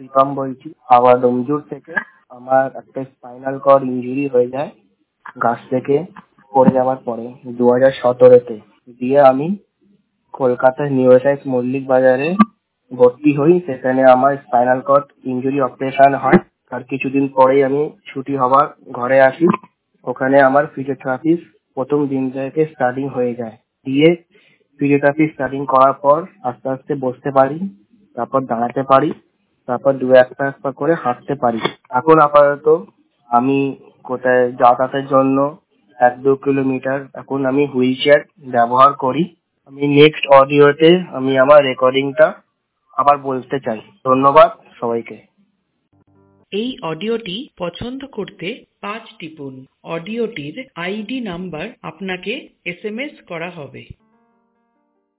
প্রীতম বলছি আবার ডোমজুর থেকে। আমার একটা স্পাইনাল কর্ড ইনজুরি হয়ে যায় গাছ থেকে পড়ে যাওয়ার পরে 2017-তে। দিয়ে আমি কলকাতার নিউরোসাইন্স মল্লিক বাজারে ভর্তি হই। সেখানে আমার স্পাইনাল কর্ড ইনজুরি অপারেশন হয়। তার কিছুদিন পরেই আমি ছুটি হবার ঘরে আসি। ওখানে আমার ফিজিওথেরাপি প্রথম দিন থেকে স্টার্টিং হয়ে যায়। দিয়ে ফিজিওথেরাপি স্টার্টিং করার পর আস্তে আস্তে বসতে পারি, তারপর দাঁড়াতে পারি, তারপর দু একটা একটা করে হাঁটতে পারি। এখন আপাতত আমি কোথায় যাতায়াতের জন্য 1-2 কিলোমিটার এখন আমি হুইল চেয়ার ব্যবহার করি। আমি নেক্সট অডিওতে আমি আমার রেকর্ডিংটা আবার বলতে চাই। ধন্যবাদ সবাইকে। এই অডিওটি পছন্দ করতে 5 টিপুন। অডিওটির আইডি নাম্বার আপনাকে SMS করা হবে।